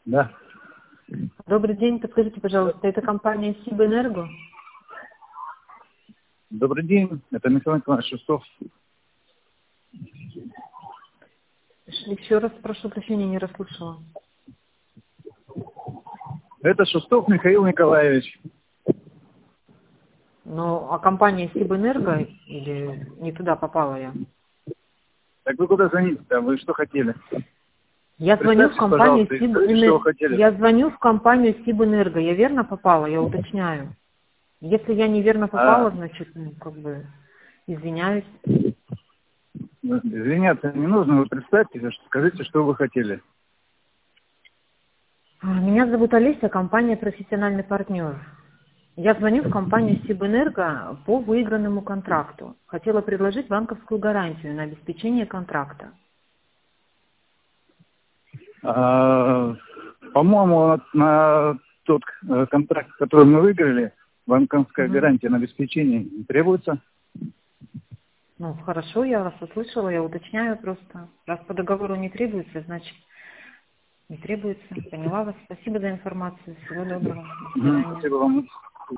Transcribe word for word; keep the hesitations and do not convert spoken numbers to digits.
Да. Добрый день, подскажите, пожалуйста, это компания Сибэнерго? Добрый день, это Михаил Николаевич Шестов. Еще раз прошу прощения, не расслышала. Это Шестов Михаил Николаевич. Ну, а компания Сибэнерго или не туда попала я? Так вы куда звоните-то? Вы что хотели? Я звоню в компанию что вы Сибэнерго. хотели. Я звоню в компанию Сибэнерго. Я верно попала? Я уточняю. Если я неверно попала, А, значит, ну, как бы, извиняюсь. извиняться не нужно, вы представьтесь, скажите, что вы хотели. А, Меня зовут Олеся, компания «Профессиональный партнер». Я звоню в компанию Сибэнерго по выигранному контракту. Хотела предложить банковскую гарантию на обеспечение контракта. А, по-моему, на, на тот э, контракт, который мы выиграли, банковская Угу. гарантия на обеспечение не требуется. Ну, хорошо, я вас услышала, я уточняю просто. Раз по договору не требуется, значит, не требуется. Поняла вас. Спасибо за информацию. Всего доброго. До Мгм, свидания. спасибо вам.